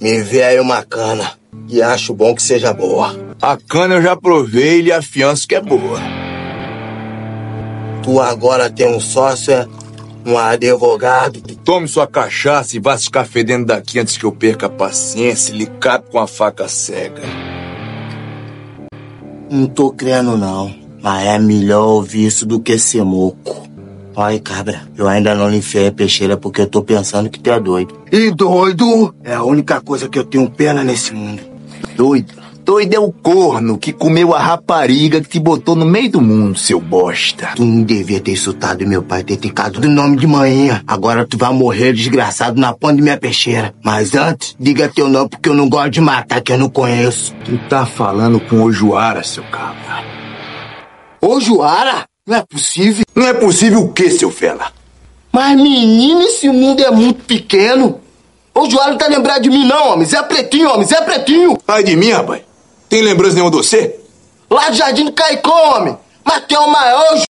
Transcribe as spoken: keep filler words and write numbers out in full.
Me vê aí uma cana, e acho bom que seja boa. A cana eu já provei e lhe afianço que é boa. Tu agora tem um sócio, um advogado. Tome sua cachaça e vá se ficar fedendo daqui antes que eu perca a paciência e lhe cape com a faca cega. Não tô crendo não, mas é melhor ouvir isso do que ser moco. Olha, cabra, eu ainda não lhe enfiei a peixeira porque eu tô pensando que tu é doido. E doido é a única coisa que eu tenho pena nesse mundo. Doido? Doido é o corno que comeu a rapariga que te botou no meio do mundo, seu bosta. Tu não devia ter insultado meu pai, ter ficado do nome de manhã. Agora tu vai morrer desgraçado na ponta de minha peixeira. Mas antes, diga teu nome porque eu não gosto de matar quem eu não conheço. Tu tá falando com o Ojuara, seu cabra. Ojuara? Não é possível. Não é possível o quê, seu fela? Mas menino, esse mundo é muito pequeno. Ojuara não tá lembrado de mim não, homem. Zé Pretinho, homem, Zé Pretinho. Ai de mim, rapaz. Tem lembrança nenhuma de você? Lá do Jardim do Caicó, homem. Mas tem o maior